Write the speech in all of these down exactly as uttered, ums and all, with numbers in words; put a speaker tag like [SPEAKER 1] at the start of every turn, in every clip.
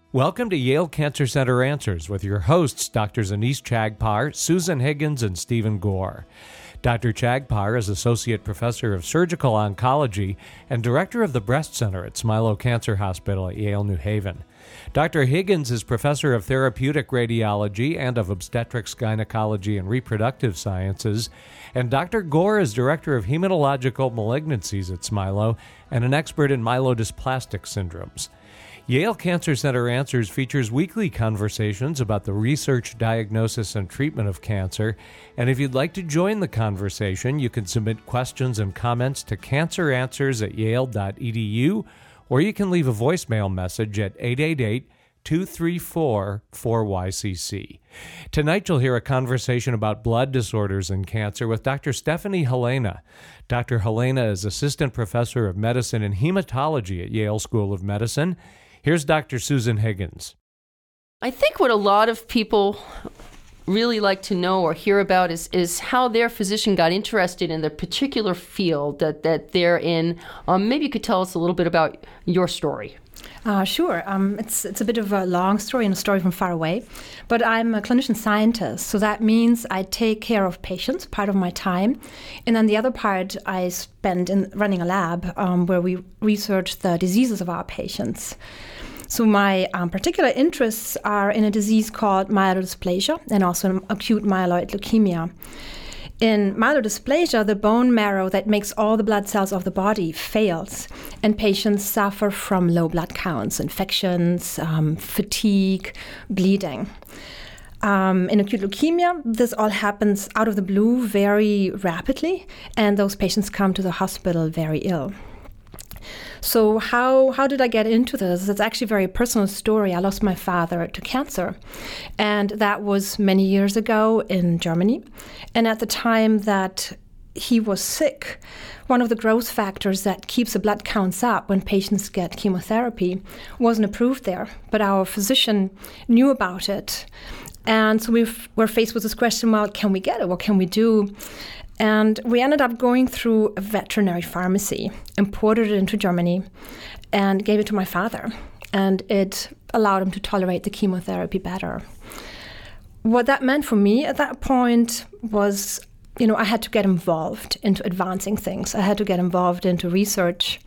[SPEAKER 1] Welcome to Yale Cancer Center Answers with your hosts, Doctors Anees Chagpar, Susan Higgins, and Stephen Gore. Doctor Chagpar is Associate Professor of Surgical Oncology and Director of the Breast Center at Smilow Cancer Hospital at Yale New Haven. Doctor Higgins is Professor of Therapeutic Radiology and of Obstetrics, Gynecology, and Reproductive Sciences, and Doctor Gore is Director of Hematological Malignancies at Smilow and an expert in myelodysplastic syndromes. Yale Cancer Center Answers features weekly conversations about the research, diagnosis, and treatment of cancer. And if you'd like to join the conversation, you can submit questions and comments to canceranswers at yale dot e d u, or you can leave a voicemail message at eight eight eight, two three four, four Y C C. Tonight you'll hear a conversation about blood disorders and cancer with Doctor Stephanie Helena. Doctor Helena is Assistant Professor of Medicine and Hematology at Yale School of Medicine. Here's Doctor Susan Higgins.
[SPEAKER 2] I think what a lot of people really like to know or hear about is, is how their physician got interested in the particular field that, that they're in. Um, maybe you could tell us a little bit about your story.
[SPEAKER 3] Uh, sure. Um, it's it's a bit of a long story and a story from far away, but I'm a clinician scientist, so that means I take care of patients, part of my time, and then the other part I spend in running a lab um, where we research the diseases of our patients. So my um, particular interests are in a disease called myelodysplasia and also acute myeloid leukemia. In myelodysplasia, the bone marrow that makes all the blood cells of the body fails, and patients suffer from low blood counts, infections, um, fatigue, bleeding. Um, in acute leukemia, this all happens out of the blue very rapidly, and those patients come to the hospital very ill. So how how did I get into this? It's actually a very personal story. I lost my father to cancer, and that was many years ago in Germany. And at the time that he was sick, one of the growth factors that keeps the blood counts up when patients get chemotherapy wasn't approved there, but our physician knew about it. And so we were faced with this question, well, can we get it? What can we do? And we ended up going through a veterinary pharmacy, imported it into Germany, and gave it to my father. And it allowed him to tolerate the chemotherapy better. What that meant for me at that point was, you know, I had to get involved into advancing things. I had to get involved into research.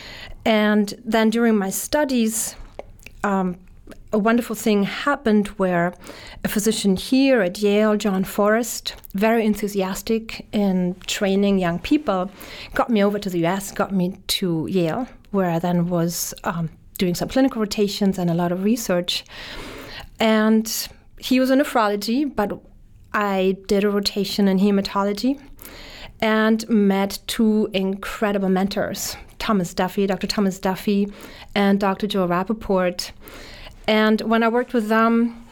[SPEAKER 3] And then during my studies, um, a wonderful thing happened where a physician here at Yale, John Forrest, very enthusiastic in training young people, got me over to the U S, got me to Yale, where I then was um, doing some clinical rotations and a lot of research. And he was in nephrology, but I did a rotation in hematology and met two incredible mentors, Thomas Duffy, Doctor Thomas Duffy, and Doctor Joe Rappaport. And when I worked with them,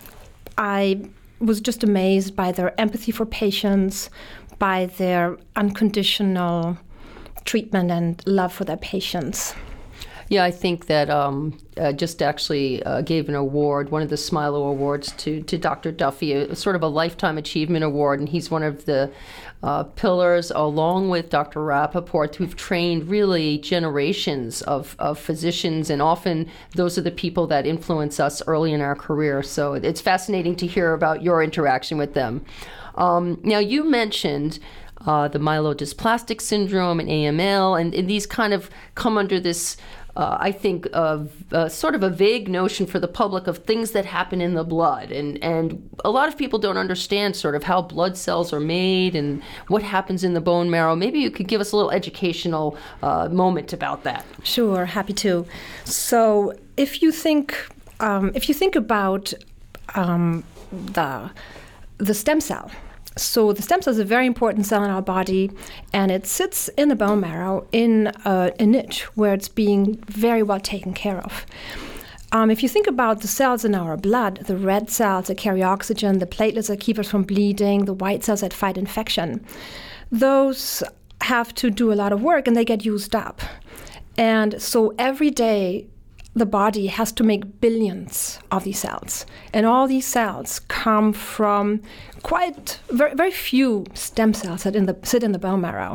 [SPEAKER 3] I was just amazed by their empathy for patients, by their unconditional treatment and love for their patients.
[SPEAKER 2] Yeah, I think that um, uh, just actually uh, gave an award, one of the Smilow Awards, to, to Doctor Duffy, a, a sort of a Lifetime Achievement Award, and he's one of the uh, pillars, along with Doctor Rappaport, who've trained really generations of, of physicians, and often those are the people that influence us early in our career. So it's fascinating to hear about your interaction with them. Um, now, you mentioned uh, the myelodysplastic syndrome and A M L, and, and these kind of come under this Uh, I think, of uh, sort of a vague notion for the public of things that happen in the blood. And, and a lot of people don't understand sort of how blood cells are made and what happens in the bone marrow. Maybe you could give us a little educational uh, moment about that.
[SPEAKER 3] Sure, happy to. So if you think, um, if you think about um, the the stem cell, so the stem cell is a very important cell in our body, and it sits in the bone marrow in a, a niche where it's being very well taken care of. Um, if you think about the cells in our blood, the red cells that carry oxygen, the platelets that keep us from bleeding, the white cells that fight infection, those have to do a lot of work and they get used up. And so every day, the body has to make billions of these cells. And all these cells come from quite very, very few stem cells that in the, sit in the bone marrow.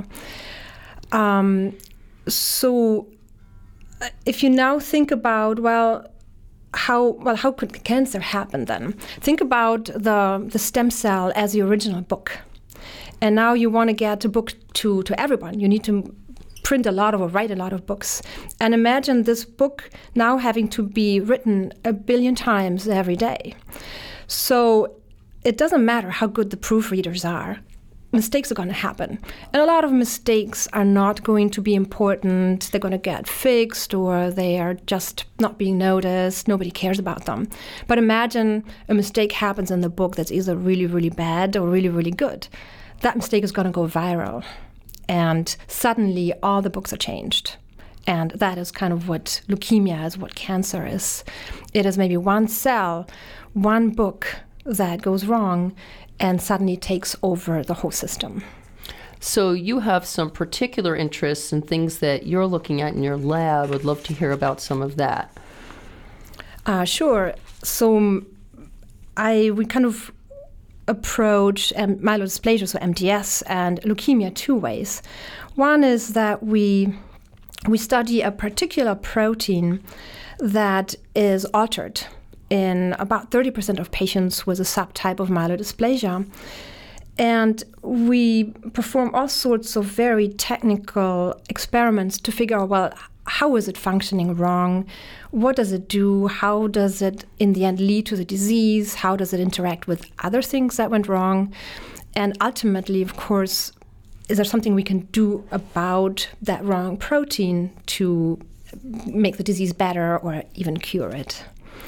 [SPEAKER 3] Um, so if you now think about, well, how well how could cancer happen then? Think about the the stem cell as the original book, and now you want to get a book to to everyone. You need to print a lot of or write a lot of books, and imagine this book now having to be written a billion times every day. So it doesn't matter how good the proofreaders are. Mistakes are going to happen. And a lot of mistakes are not going to be important. They're going to get fixed, or they are just not being noticed. Nobody cares about them. But imagine a mistake happens in the book that's either really, really bad or really, really good. That mistake is going to go viral. And suddenly all the books are changed. And that is kind of what leukemia is, what cancer is. It is maybe one cell, one book that goes wrong, and suddenly takes over the whole system.
[SPEAKER 2] So you have some particular interests in things that you're looking at in your lab. Would love to hear about some of that.
[SPEAKER 3] Uh, sure. So I we kind of approach um, myelodysplasia, so M D S, and leukemia two ways. One is that we we study a particular protein that is altered in about thirty percent of patients with a subtype of myelodysplasia. And we perform all sorts of very technical experiments to figure out, well, how is it functioning wrong? What does it do? How does it, in the end, lead to the disease? How does it interact with other things that went wrong? And ultimately, of course, is there something we can do about that wrong protein to make the disease better or even cure it?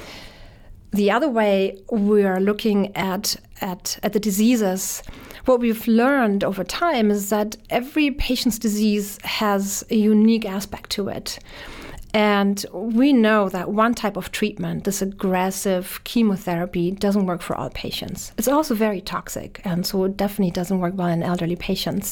[SPEAKER 3] The other way, we are looking at, at, at the diseases. What we've learned over time is that every patient's disease has a unique aspect to it. And we know that one type of treatment, this aggressive chemotherapy, doesn't work for all patients. It's also very toxic, and so it definitely doesn't work well in elderly patients.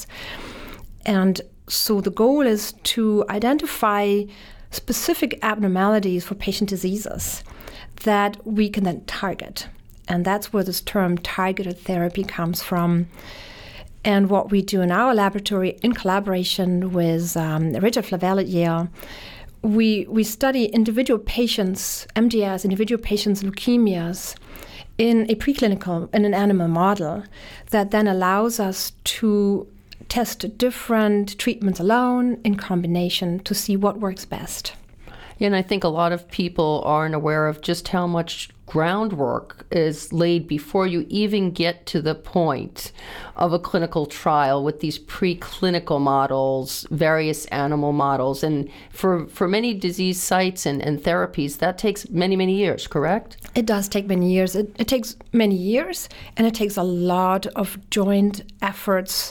[SPEAKER 3] And so the goal is to identify specific abnormalities for patient diseases that we can then target. And that's where this term targeted therapy comes from. And what we do in our laboratory, in collaboration with um, Richard Flavell at Yale, we, we study individual patients, M D S, individual patients' leukemias, in a preclinical, in an animal model, that then allows us to test different treatments alone, in combination, to see what works best.
[SPEAKER 2] And I think a lot of people aren't aware of just how much groundwork is laid before you even get to the point of a clinical trial with these preclinical models, various animal models. And for, for many disease sites and, and therapies, that takes many, many years, correct?
[SPEAKER 3] It does take many years. It, it takes many years, and it takes a lot of joint efforts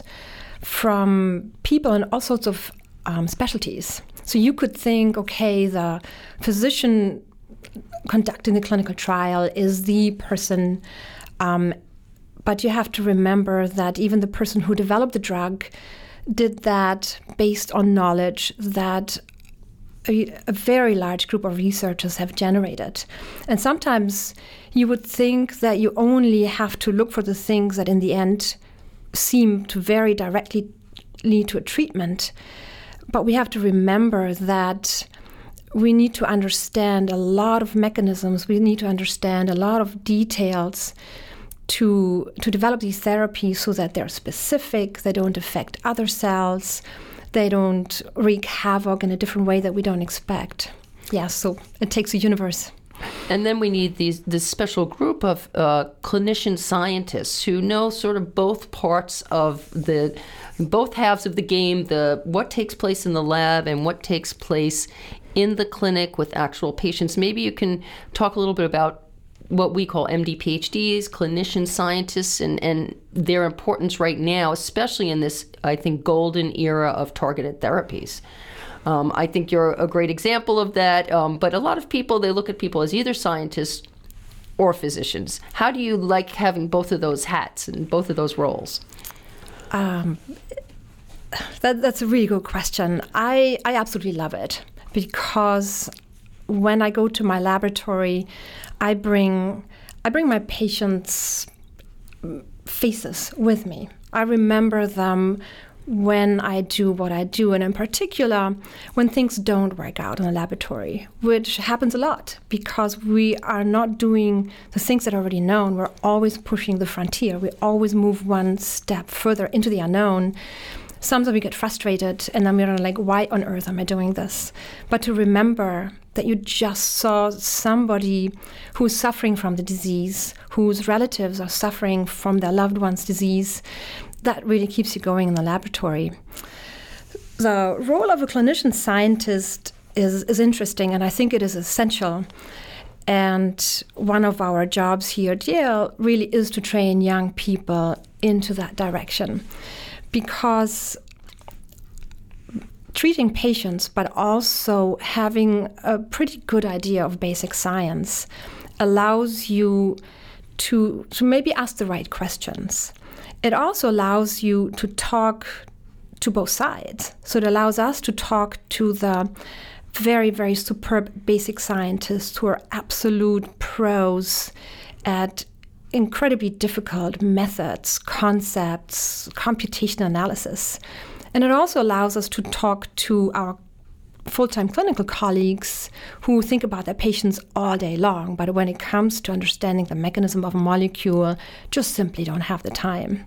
[SPEAKER 3] from people in all sorts of um, specialties. So you could think, okay, the physician conducting the clinical trial is the person, um, but you have to remember that even the person who developed the drug did that based on knowledge that a, a very large group of researchers have generated. And sometimes you would think that you only have to look for the things that in the end seem to very directly lead to a treatment. But we have to remember that we need to understand a lot of mechanisms. We need to understand a lot of details to to develop these therapies so that they're specific, they don't affect other cells, they don't wreak havoc in a different way that we don't expect. Yeah, so it takes a universe.
[SPEAKER 2] And then we need these this special group of uh, clinician scientists who know sort of both parts of the, both halves of the game, the what takes place in the lab and what takes place in the clinic with actual patients. Maybe you can talk a little bit about what we call M D P H Ds, clinician scientists, and, and their importance right now, especially in this, I think, golden era of targeted therapies. Um, I think you're a great example of that, um, but a lot of people, they look at people as either scientists or physicians. How do you like having both of those hats and both of those roles?
[SPEAKER 3] Um, that, that's a really good question. I, I absolutely love it, because when I go to my laboratory, I bring I bring my patients' faces with me. I remember them when I do what I do, and in particular, when things don't work out in the laboratory, which happens a lot because we are not doing the things that are already known. We're always pushing the frontier. We always move one step further into the unknown. Sometimes we get frustrated, and then we're like, why on earth am I doing this? But to remember that you just saw somebody who's suffering from the disease, whose relatives are suffering from their loved one's disease, that really keeps you going in the laboratory. The role of a clinician scientist is, is interesting, and I think it is essential. And one of our jobs here at Yale really is to train young people into that direction. Because treating patients, but also having a pretty good idea of basic science, allows you to, to maybe ask the right questions. It also allows you to talk to both sides. So it allows us to talk to the very, very superb basic scientists who are absolute pros at incredibly difficult methods, concepts, computational analysis. And it also allows us to talk to our full-time clinical colleagues who think about their patients all day long, but when it comes to understanding the mechanism of a molecule, just simply don't have the time.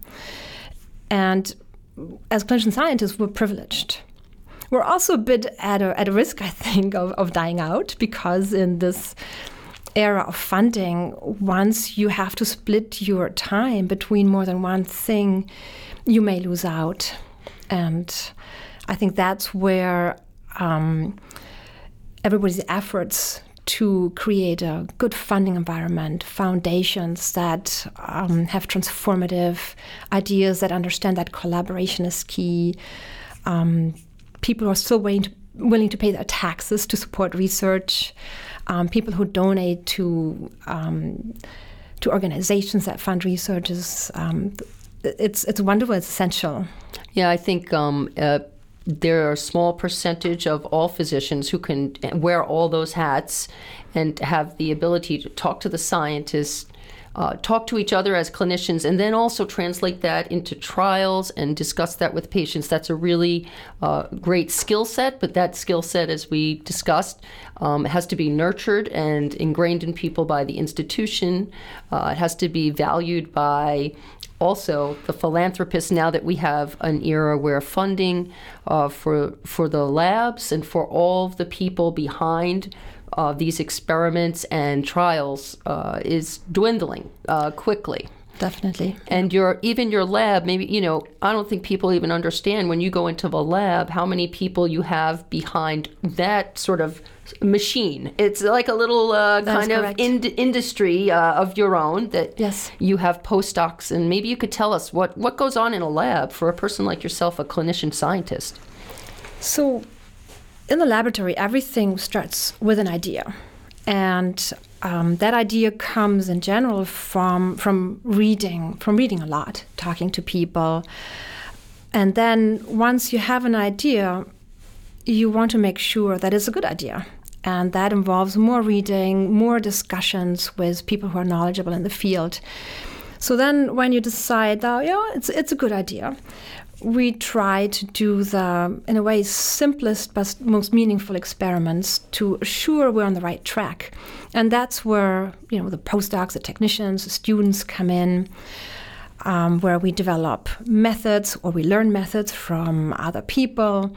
[SPEAKER 3] And as clinician scientists, we're privileged. We're also a bit at a, at a risk, I think, of, of dying out, because in this era of funding, once you have to split your time between more than one thing, you may lose out. And I think that's where um, everybody's efforts to create a good funding environment, foundations that um, have transformative ideas, that understand that collaboration is key, um, people who are still willing to, willing to pay their taxes to support research, Um, people who donate to um, to organizations that fund research is um, it's it's wonderful. It's essential.
[SPEAKER 2] Yeah, I think um, uh, there are a small percentage of all physicians who can wear all those hats and have the ability to talk to the scientists, uh, talk to each other as clinicians, and then also translate that into trials and discuss that with patients. That's a really uh, great skill set, but that skill set, as we discussed, um, has to be nurtured and ingrained in people by the institution. Uh, it has to be valued by also the philanthropists, now that we have an era where funding uh, for for the labs and for all of the people behind uh, these experiments and trials uh, is dwindling uh, quickly.
[SPEAKER 3] Definitely.
[SPEAKER 2] And your even your lab, maybe, you know, I don't think people even understand when you go into the lab how many people you have behind that sort of machine. It's like a little uh, kind of in- industry uh, of your own that
[SPEAKER 3] yes.
[SPEAKER 2] you have postdocs. And maybe you could tell us what, what goes on in a lab for a person like yourself, a clinician scientist.
[SPEAKER 3] So in the laboratory, everything starts with an idea. And um, that idea comes in general from from reading, from reading a lot, talking to people. And then once you have an idea, you want to make sure that it's a good idea. And that involves more reading, more discussions with people who are knowledgeable in the field. So then when you decide that, yeah, it's it's a good idea, we try to do the, in a way, simplest but most meaningful experiments to assure we're on the right track. And that's where, you know, the postdocs, the technicians, the students come in, um, where we develop methods or we learn methods from other people.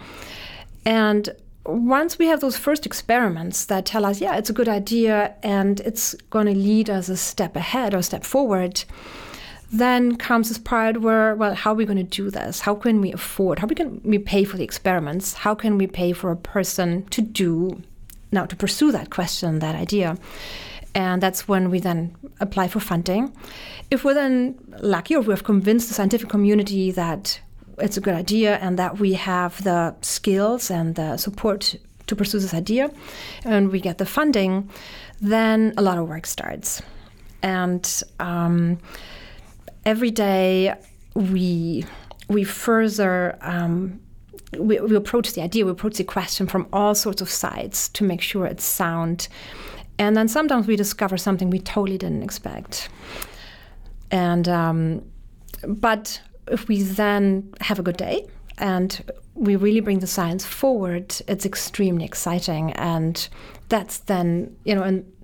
[SPEAKER 3] And once we have those first experiments that tell us, yeah, it's a good idea and it's going to lead us a step ahead or a step forward, then comes this part where, well, how are we going to do this? How can we afford? How can we pay for the experiments? How can we pay for a person to do, now to pursue that question, that idea? And that's when we then apply for funding. If we're then lucky, or we have convinced the scientific community that it's a good idea and that we have the skills and the support to pursue this idea, and we get the funding, then a lot of work starts. And um, every day we we further um, we, we approach the idea, we approach the question from all sorts of sides to make sure it's sound. And then sometimes we discover something we totally didn't expect. And um, but if we then have a good day and we really bring the science forward, it's extremely exciting. And that's then, you know, and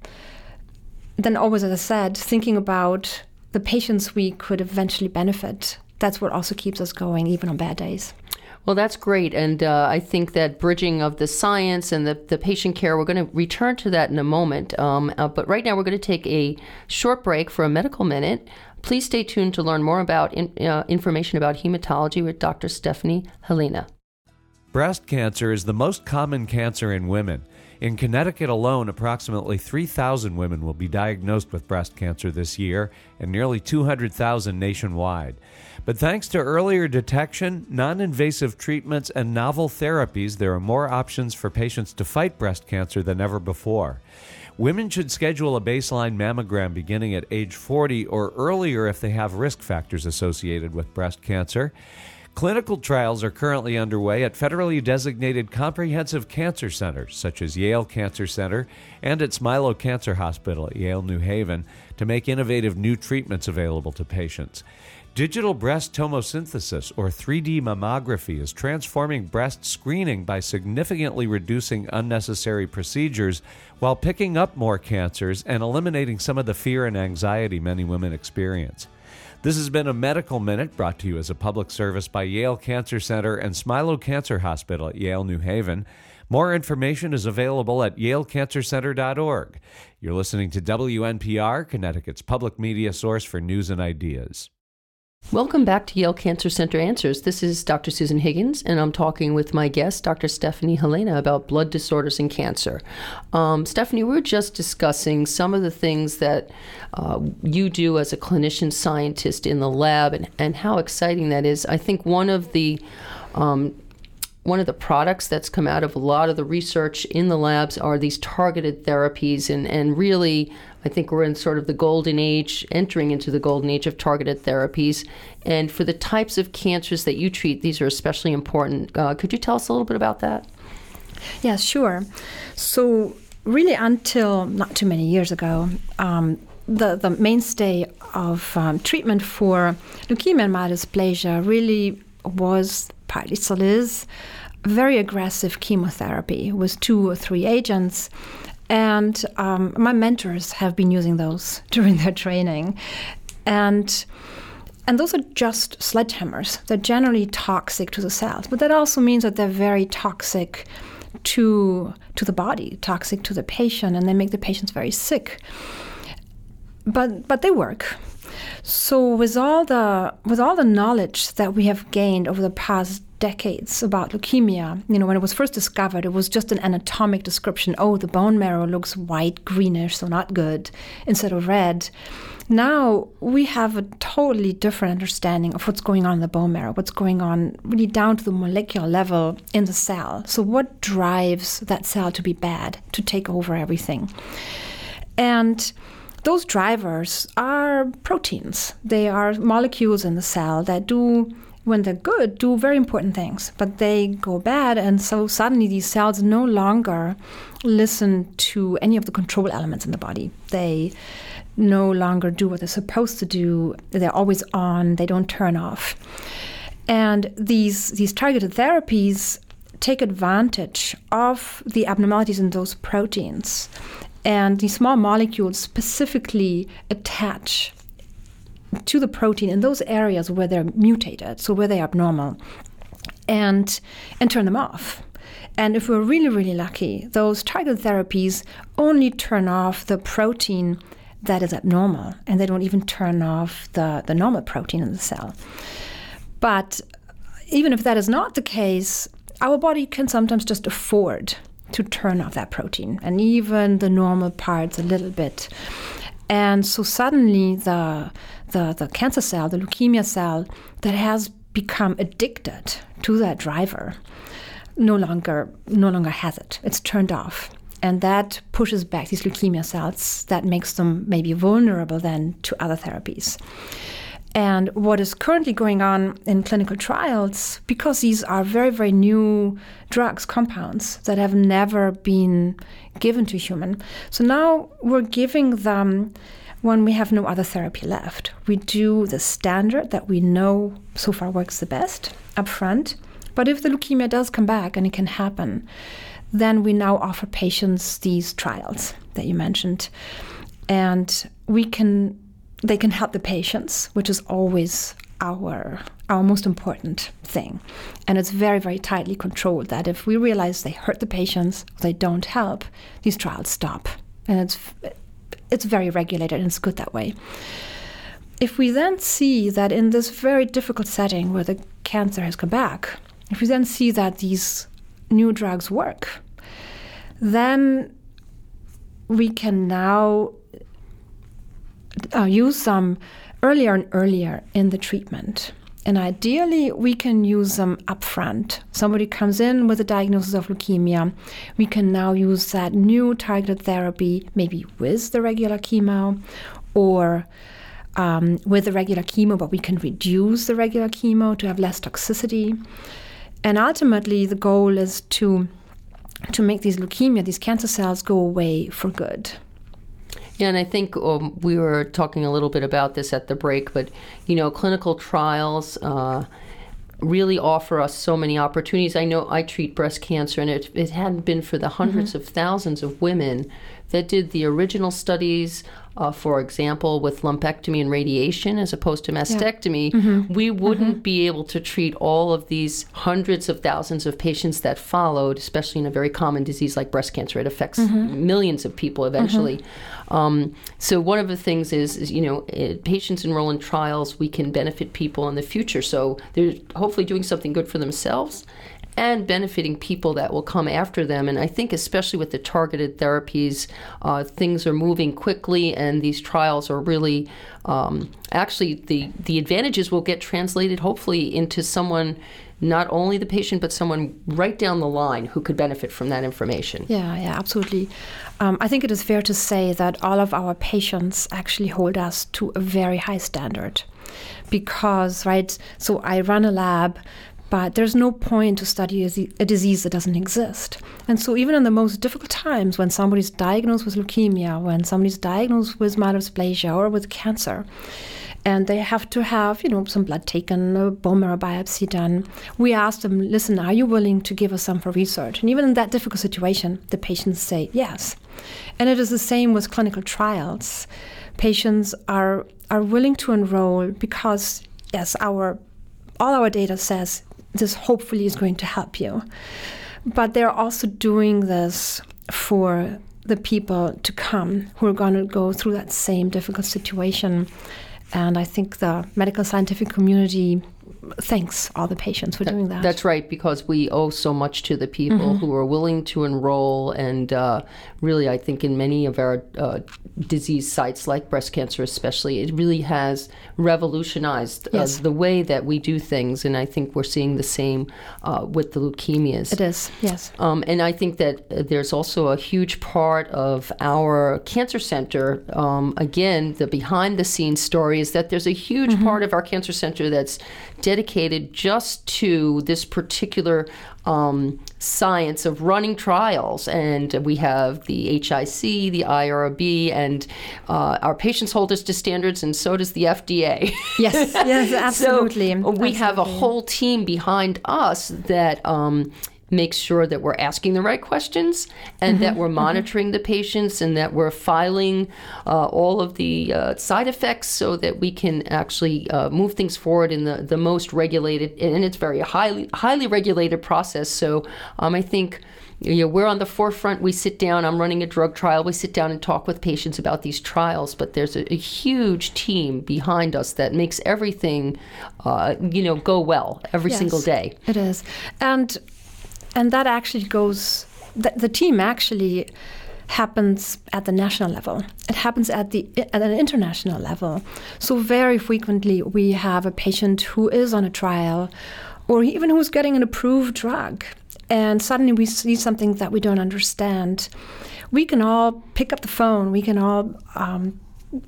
[SPEAKER 3] then always, as I said, thinking about the patients we could eventually benefit. That's what also keeps us going, even on bad days.
[SPEAKER 2] Well, that's great. And uh, I think that bridging of the science and the, the patient care, we're going to return to that in a moment. Um, uh, but right now, we're going to take a short break for a medical minute. Please stay tuned to learn more about in, uh, information about hematology with Doctor Stephanie Helena.
[SPEAKER 1] Breast cancer is the most common cancer in women. In Connecticut alone, approximately three thousand women will be diagnosed with breast cancer this year, and nearly two hundred thousand nationwide. But thanks to earlier detection, non-invasive treatments, and novel therapies, there are more options for patients to fight breast cancer than ever before. Women should schedule a baseline mammogram beginning at age forty or earlier if they have risk factors associated with breast cancer. Clinical trials are currently underway at federally designated comprehensive cancer centers, such as Yale Cancer Center and at Smilow Cancer Hospital at Yale New Haven, to make innovative new treatments available to patients. Digital breast tomosynthesis, or three D mammography, is transforming breast screening by significantly reducing unnecessary procedures while picking up more cancers and eliminating some of the fear and anxiety many women experience. This has been a Medical Minute brought to you as a public service by Yale Cancer Center and Smilow Cancer Hospital at Yale New Haven. More information is available at yale cancer center dot org. You're listening to W N P R, Connecticut's public media source for news and ideas.
[SPEAKER 2] Welcome back to Yale Cancer Center Answers. This is Doctor Susan Higgins, and I'm talking with my guest, Doctor Stephanie Helena, about blood disorders and cancer. Um, Stephanie, we were just discussing some of the things that uh, you do as a clinician scientist in the lab, and, and how exciting that is. I think one of the um, One of the products that's come out of a lot of the research in the labs are these targeted therapies, and, and really, I think we're in sort of the golden age, entering into the golden age of targeted therapies. And for the types of cancers that you treat, these are especially important. Uh, could you tell us a little bit about that?
[SPEAKER 3] Yeah, sure. So really until not too many years ago, um, the, the mainstay of um, treatment for leukemia and myelodysplasia really was, partly still is, very aggressive chemotherapy with two or three agents. And um, my mentors have been using those during their training. And and those are just sledgehammers. They're generally toxic to the cells. But that also means that they're very toxic to to the body, toxic to the patient, and they make the patients very sick. But but they work. So with all the with all the knowledge that we have gained over the past decades about leukemia, you know, when it was first discovered, it was just an anatomic description. Oh, the bone marrow looks white, greenish, so not good, instead of red. Now we have a totally different understanding of what's going on in the bone marrow, what's going on really down to the molecular level in the cell. So what drives that cell to be bad, to take over everything? And those drivers are proteins. They are molecules in the cell that do, when they're good, do very important things. But they go bad, and so suddenly these cells no longer listen to any of the control elements in the body. They no longer do what they're supposed to do. They're always on. They don't turn off. And these these targeted therapies take advantage of the abnormalities in those proteins. And these small molecules specifically attach to the protein in those areas where they're mutated, so where they're abnormal, and and turn them off. And if we're really, really lucky, those targeted therapies only turn off the protein that is abnormal, and they don't even turn off the, the normal protein in the cell. But even if that is not the case, our body can sometimes just afford to turn off that protein, and even the normal parts a little bit. And so suddenly the, the the cancer cell, the leukemia cell that has become addicted to that driver no longer no longer has it. It's turned off. And that pushes back these leukemia cells. That makes them maybe vulnerable then to other therapies. And what is currently going on in clinical trials, because these are very, very new drugs, compounds that have never been given to human. So now we're giving them when we have no other therapy left. We do the standard that we know so far works the best up front, But if the leukemia does come back, and it can happen, then we now offer patients these trials that you mentioned. And we can, they can help the patients, which is always our our most important thing. And it's very, very tightly controlled that if we realize they hurt the patients, they don't help, these trials stop. And it's it's very regulated, and it's good that way. If we then see that in this very difficult setting where the cancer has come back, if we then see that these new drugs work, then we can now uh, use them earlier and earlier in the treatment. And ideally, we can use them upfront. Somebody comes in with a diagnosis of leukemia. We can now use that new targeted therapy, maybe with the regular chemo or um, with the regular chemo, but we can reduce the regular chemo to have less toxicity. And ultimately, the goal is to, to make these leukemia, these cancer cells, go away for good.
[SPEAKER 2] Yeah, and I think um, we were talking a little bit about this at the break, but, you know, clinical trials uh, really offer us so many opportunities. I know I treat breast cancer, and it, it hadn't been for the hundreds mm-hmm. of thousands of women that did the original studies, uh, for example, with lumpectomy and radiation as opposed to mastectomy, yeah. mm-hmm. we wouldn't mm-hmm. be able to treat all of these hundreds of thousands of patients that followed, especially in a very common disease like breast cancer. It affects mm-hmm. millions of people eventually. Mm-hmm. Um, so one of the things is, is you know, it, patients enroll in trials, we can benefit people in the future. So they're hopefully doing something good for themselves and benefiting people that will come after them. And I think especially with the targeted therapies, uh, things are moving quickly, and these trials are really, um, actually the, the advantages will get translated hopefully into someone, not only the patient, but someone right down the line who could benefit from that information.
[SPEAKER 3] Yeah, yeah, absolutely. Um, I think it is fair to say that all of our patients actually hold us to a very high standard because, right, so I run a lab, but there's no point to study a disease that doesn't exist. And so even in the most difficult times, when somebody's diagnosed with leukemia, when somebody's diagnosed with myelodysplasia or with cancer, and they have to have, you know, some blood taken, a bone marrow biopsy done, we ask them, listen, are you willing to give us some for research? And even in that difficult situation, the patients say yes. And it is the same with clinical trials. Patients are are willing to enroll because, yes, our all our data says this hopefully is going to help you. But they're also doing this for the people to come who are going to go through that same difficult situation. And I think the medical scientific community thanks all the patients for that, doing that.
[SPEAKER 2] That's right, because we owe so much to the people mm-hmm. who are willing to enroll. And uh, really, I think in many of our uh, disease sites, like breast cancer especially, it really has revolutionized yes. uh, the way that we do things. And I think we're seeing the same uh, with the leukemias.
[SPEAKER 3] It is, yes.
[SPEAKER 2] Um, and I think that there's also a huge part of our cancer center, um, again, the behind-the-scenes story is that there's a huge mm-hmm. part of our cancer center that's dedicated just to this particular um, science of running trials. And we have the H I C, the I R B, and uh, our patients hold us to standards, and so does the F D A.
[SPEAKER 3] Yes, yes, absolutely.
[SPEAKER 2] So we
[SPEAKER 3] absolutely.
[SPEAKER 2] have a whole team behind us that um, make sure that we're asking the right questions and mm-hmm, that we're monitoring mm-hmm. the patients and that we're filing uh, all of the uh, side effects so that we can actually uh, move things forward in the, the most regulated, and it's very highly highly regulated process. So um, I think you know, we're on the forefront. We sit down, I'm running a drug trial, we sit down and talk with patients about these trials, but there's a, a huge team behind us that makes everything uh, you know, go well every
[SPEAKER 3] yes,
[SPEAKER 2] single day.
[SPEAKER 3] It is. And And that actually goes, the, the team actually happens at the national level. It happens at the at an international level. So very frequently we have a patient who is on a trial or even who's getting an approved drug. And suddenly we see something that we don't understand. We can all pick up the phone. We can all um,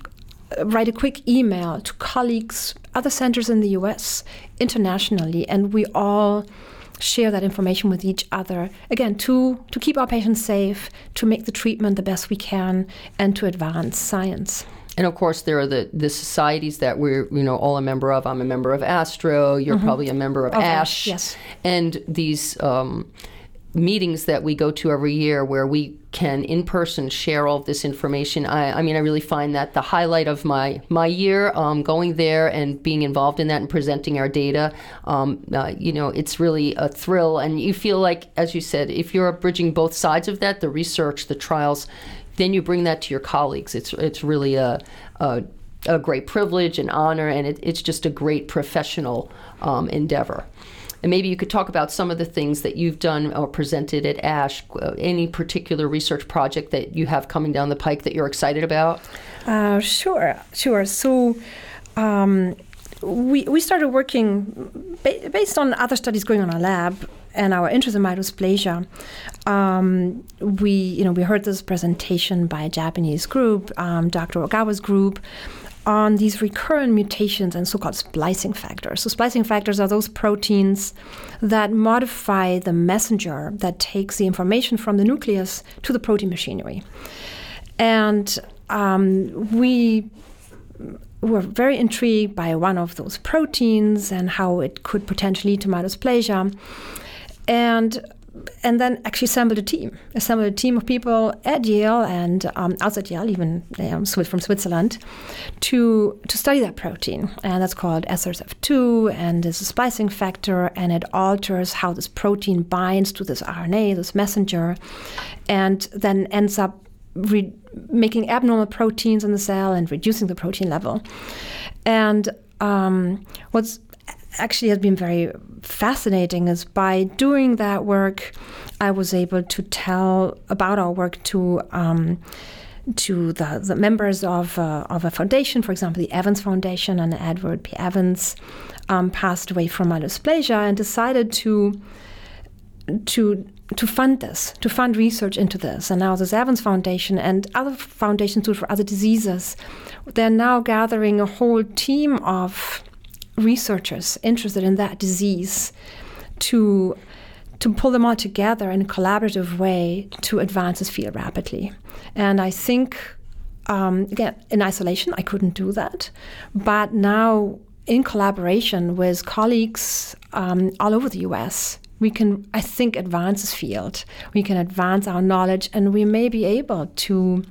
[SPEAKER 3] write a quick email to colleagues, other centers in the U S, internationally, and we all share that information with each other, again, to, to keep our patients safe, to make the treatment the best we can, and to advance science.
[SPEAKER 2] And of course, there are the, the societies that we're, you know, all a member of. I'm a member of ASTRO. You're mm-hmm. probably a member of, of ASH.
[SPEAKER 3] Yes.
[SPEAKER 2] And these um, meetings that we go to every year where we can in person share all of this information. I, I mean, I really find that the highlight of my my year, um, going there and being involved in that and presenting our data. Um, uh, you know, it's really a thrill, and you feel like, as you said, if you're bridging both sides of that, the research, the trials, then you bring that to your colleagues. It's it's really a a, a great privilege and honor, and it, it's just a great professional um, endeavor. And maybe you could talk about some of the things that you've done or presented at ASH, uh, any particular research project that you have coming down the pike that you're excited about?
[SPEAKER 3] Uh, sure, sure. So um, we we started working ba- based on other studies going on in our lab and our interest in myelodysplasia. Um, we, you know, we heard this presentation by a Japanese group, um, Doctor Ogawa's group, on these recurrent mutations and so-called splicing factors. So splicing factors are those proteins that modify the messenger that takes the information from the nucleus to the protein machinery. And um, we were very intrigued by one of those proteins and how it could potentially lead to myelodysplasia. And And then actually assembled a team, assembled a team of people at Yale and um, outside Yale, even um, from Switzerland, to to study that protein. And that's called S R S F two, and it's a splicing factor, and it alters how this protein binds to this R N A, this messenger, and then ends up re- making abnormal proteins in the cell and reducing the protein level. And um, what's actually has been very fascinating is by doing that work, I was able to tell about our work to um, to the, the members of uh, of a foundation, for example, the Evans Foundation, and Edward P. Evans um, passed away from myelodysplasia and decided to to to fund this, to fund research into this. And now this Evans Foundation and other foundations too for other diseases, they're now gathering a whole team of researchers interested in that disease to to pull them all together in a collaborative way to advance this field rapidly. And I think, um, again, in isolation, I couldn't do that. But now, in collaboration with colleagues um, all over the U S, we can, I think, advance this field. We can advance our knowledge, and we may be able to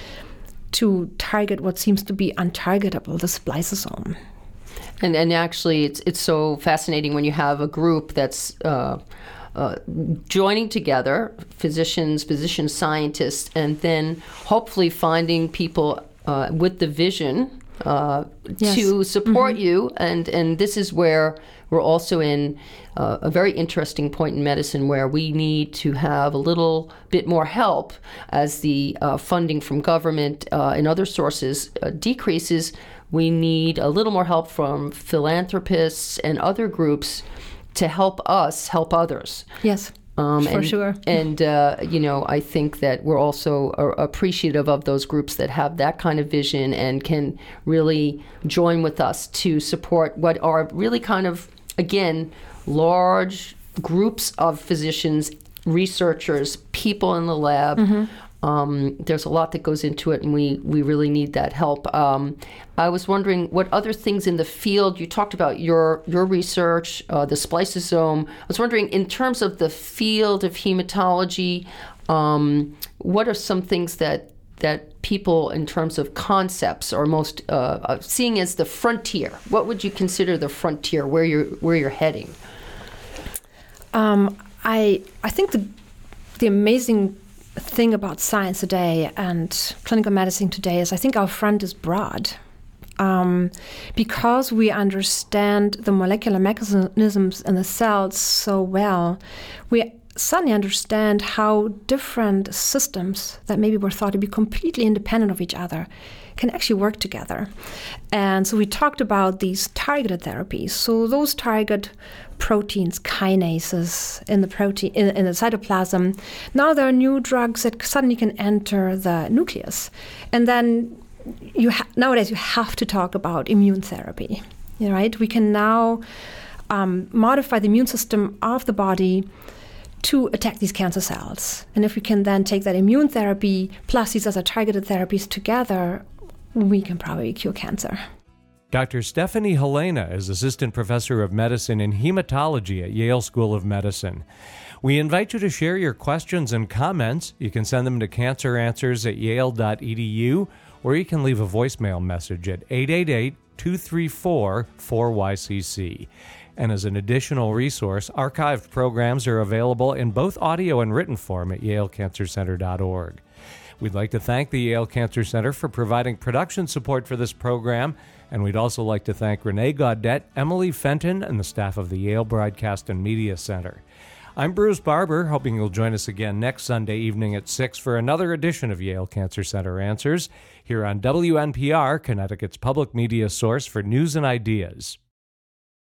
[SPEAKER 3] to target what seems to be untargetable, the spliceosome.
[SPEAKER 2] And and actually, it's it's so fascinating when you have a group that's uh, uh, joining together, physicians, physician scientists, and then hopefully finding people uh, with the vision uh,
[SPEAKER 3] yes.
[SPEAKER 2] to support
[SPEAKER 3] mm-hmm.
[SPEAKER 2] you. And and this is where we're also in uh, a very interesting point in medicine where we need to have a little bit more help as the uh, funding from government uh, and other sources uh, decreases. We need a little more help from philanthropists and other groups to help us help others.
[SPEAKER 3] Yes,
[SPEAKER 2] um,
[SPEAKER 3] for
[SPEAKER 2] and,
[SPEAKER 3] sure.
[SPEAKER 2] And, uh, you know, I think that we're also appreciative of those groups that have that kind of vision and can really join with us to support what are really kind of, again, large groups of physicians, researchers, people in the lab. Mm-hmm. Um, there's a lot that goes into it, and we, we really need that help. Um, I was wondering what other things in the field, you talked about your your research, uh, the spliceosome. I was wondering, in terms of the field of hematology, um, what are some things that that people, in terms of concepts, are most uh, seeing as the frontier? What would you consider the frontier, where you're where you're heading?
[SPEAKER 3] Um, I I think the the amazing thing about science today and clinical medicine today is I think our front is broad. Um, because we understand the molecular mechanisms in the cells so well, we suddenly understand how different systems that maybe were thought to be completely independent of each other can actually work together. And so we talked about these targeted therapies. So those target proteins, kinases in the protein in, in the cytoplasm. Now there are new drugs that suddenly can enter the nucleus, and then you ha- nowadays you have to talk about immune therapy. Right? We can now um, modify the immune system of the body to attack these cancer cells, and if we can then take that immune therapy plus these other targeted therapies together, we can probably cure cancer.
[SPEAKER 1] Doctor Stephanie Helena is Assistant Professor of Medicine in Hematology at Yale School of Medicine. We invite you to share your questions and comments. You can send them to cancer answers at yale dot e d u, or you can leave a voicemail message at eight eight eight, two three four, four Y C C. And as an additional resource, archived programs are available in both audio and written form at yale cancer center dot org. We'd like to thank the Yale Cancer Center for providing production support for this program, and we'd also like to thank Renee Gaudet, Emily Fenton, and the staff of the Yale Broadcast and Media Center. I'm Bruce Barber, hoping you'll join us again next Sunday evening at six for another edition of Yale Cancer Center Answers, here on W N P R, Connecticut's public media source for news and ideas.